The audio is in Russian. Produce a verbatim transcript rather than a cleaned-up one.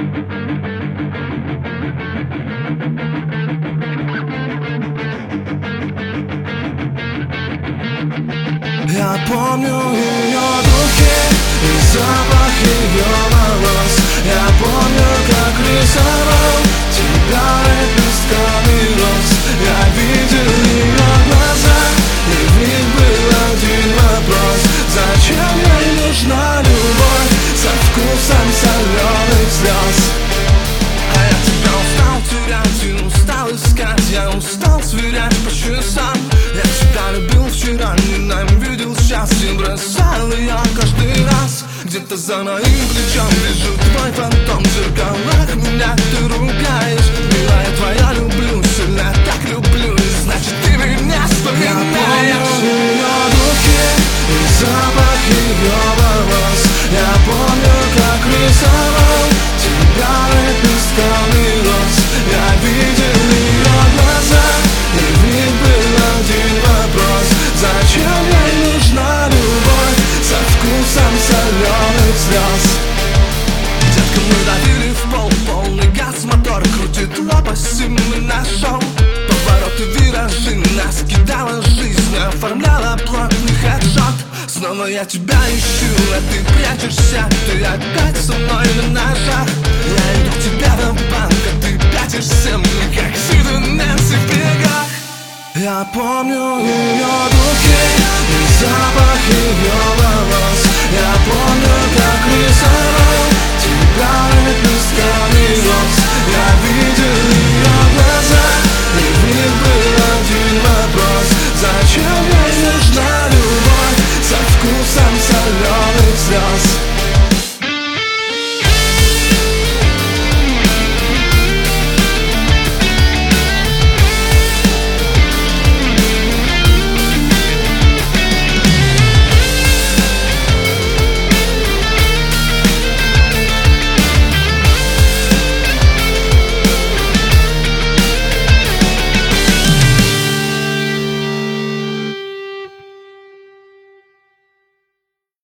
Я помню ее духи и запах ее волос. Я помню, как рисовал тебя лепестками роз. Я видел ее глаза, и в них был один вопрос: зачем ей нужна любовь со вкусом соленых слез? А я тебя устал терять и устал искать. Я устал сверять по часам. Я тебя любил вчера, ненавидел сейчас и бросал ее каждый раз. Где-то за моим плечом вижу твой фантом. В зеркалах меня ты ругаешь. Милая твоя, люблю, сильно так люблю, и значит ты меня вспоминаешь. Я помню ее духи и запах ее волос. Я помню, как рисовал тебя лепестками роз. Я видел ее глаза, и в них был один вопрос: зачем ей нужна любовь со вкусом соленых слез? Детка, мы давили в пол, полный газ, мотор крутит лопасть, и мы нашел повороты, виражи, нас кидала жизнь, оформляла плотный хедшот. Снова я тебя ищу, а ты прячешься, ты опять со мной на ножах. Я иду к тебе в банк, а ты пятишься, мы как Сид и Нэнси в бегах. Я помню ее духи и запах ее волос. Я помню, как рисовал